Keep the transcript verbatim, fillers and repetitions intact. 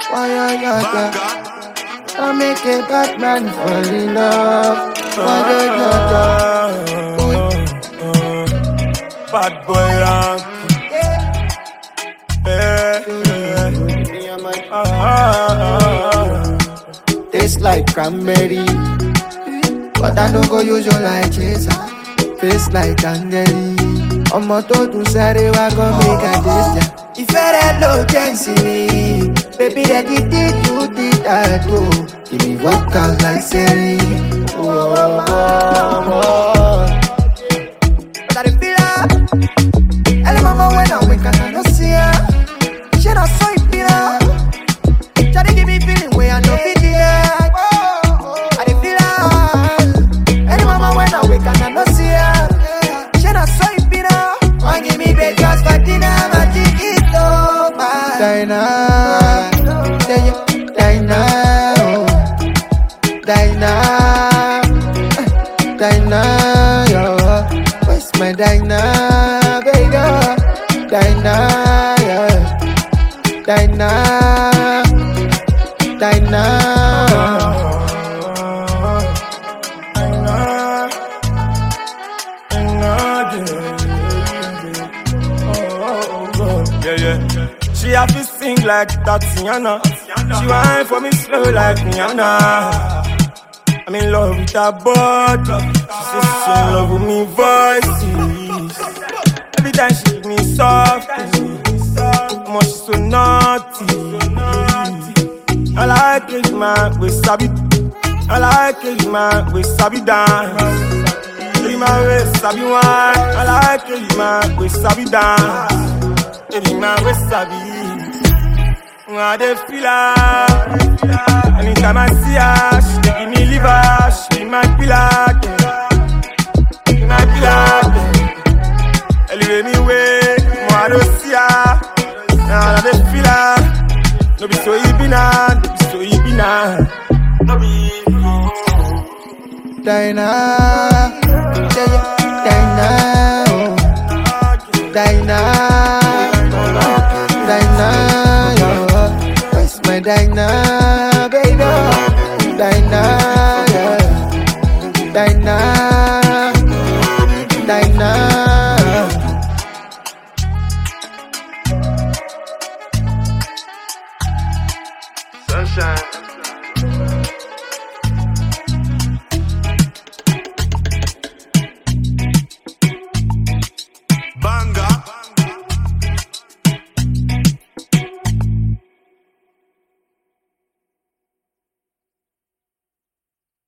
Why you got I make a bad man fall in love. Why you got bad boy rock. Yeah. Taste like cranberry, but I don't go use your like chaser. Face like candy. Ọmọ tó dùn sáré wá gon make a gesture. Ìfẹ́ rẹ̀ ló jẹ́ ìsinmi. Baby ready to do the tattoo. Give me vocal like Siri. Oh, oh, oh, oh. But I dey feel her. Early mama when I wake and I don't see her. She not so feel her. Shawty give me feeling way I know fit it. I dey feel her. Early mama when I wake and I don't see her. She not so feel her. One give me breakfast for dinner, my ticket over. Dinah, Dinah, Dinah, Dinah, yo. Where's my Dinah, baby? Dinah, yeah. Dinah, Dinah. Yeah, yeah. She have to sing like Tatiana. She whine for me slow like Rihanna. I'm in love with her body. She says she in love with me voices. Every time she give me soft, more she so naughty. I like it, man, we sabi. I like it, man, we sabi dance. Baby, man, we sabi wine. I like it, man, we sabi dance. Baby, man, we sabi. I dey feel her. Anytime I see her, she dey give me liver. She be my pillar, be my pillar. Elevate me way, more I don't see her. Now I dey feel her. No be so easy now, no be so easy now. No be. Dinah, Dinah, Dinah, Dinah, yo. Where's my Dinah, baby? Dinah, yeah. Dinah, Dinah. Sunshine.